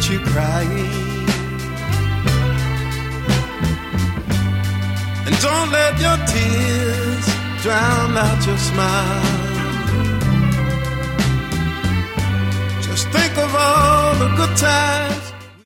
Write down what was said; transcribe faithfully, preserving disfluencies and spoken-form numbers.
get you crying. And don't let your tears drown out your smile. Just think of all the good times